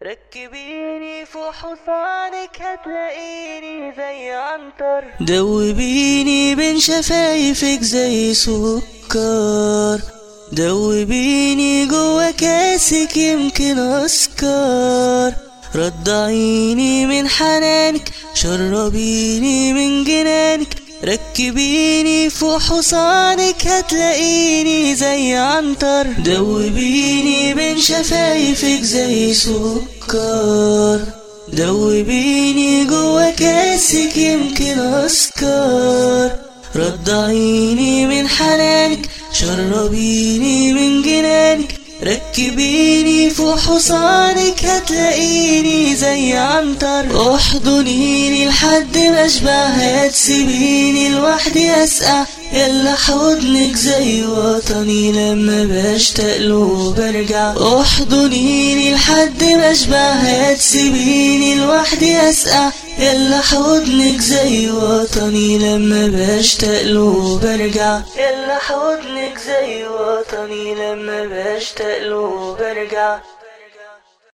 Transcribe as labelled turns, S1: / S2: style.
S1: ركبيني فوق حصانك هتلاقيني زي عنتر، دوبيني بين شفايفك زي سكر، دوبيني جوا كاسك يمكن اسكر، رضعيني من حنانك شربيني من جنانك، ركبيني فوق حصانك هتلاقيني زي عنتر، دوبيني بين شفايفك زي سكر، دوبيني جوا كاسك يمكن اسكر، رضعيني من حنانك شربيني من جنانك، ركبيني فوق حصانك هتلاقيني زي عنتر، احضنيني لحد ما اشبع هتسيبيني لوحدي اسقع، يلا حضنك زي وطني لما بشتاق له برجع، احضنيني لحد ما اشبع هتسيبيني لوحدي اسقع، يلا حضنك زي وطني لما بشتاق له برجع، يلا حضنك زي وطني لما بشتاق له برجع.